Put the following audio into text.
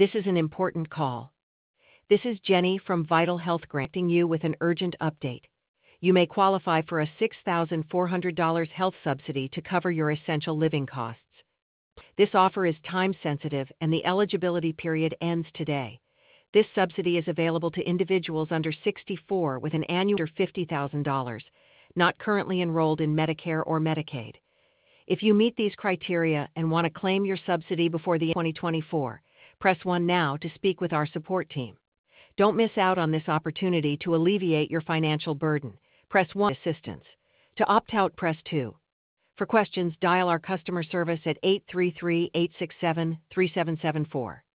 This is an important call. This is Jenny from Vital Health granting you with an urgent update. You may qualify for a $6,400 health subsidy to cover your essential living costs. This offer is time-sensitive and the eligibility period ends today. This subsidy is available to individuals under 64 with an annual of $50,000, not currently enrolled in Medicare or Medicaid. If you meet these criteria and want to claim your subsidy before the 2024, press 1 now to speak with our support team. Don't miss out on this opportunity to alleviate your financial burden. Press 1 assistance. To opt out, press 2. For questions, dial our customer service at 833-867-3774.